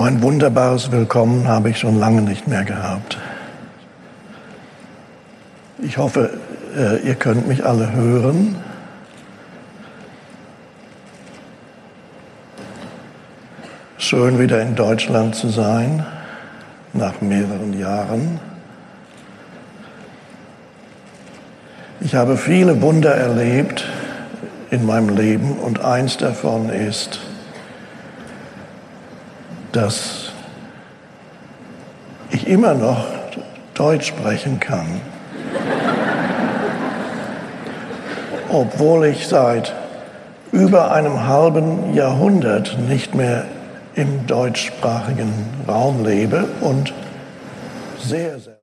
So ein wunderbares Willkommen habe ich schon lange nicht mehr gehabt. Ich hoffe, ihr könnt mich alle hören. Schön wieder in Deutschland zu sein, nach mehreren Jahren. Ich habe viele Wunder erlebt in meinem Leben und eins davon ist, dass ich immer noch Deutsch sprechen kann. Obwohl ich seit über einem halben Jahrhundert nicht mehr im deutschsprachigen Raum lebe und sehr, sehr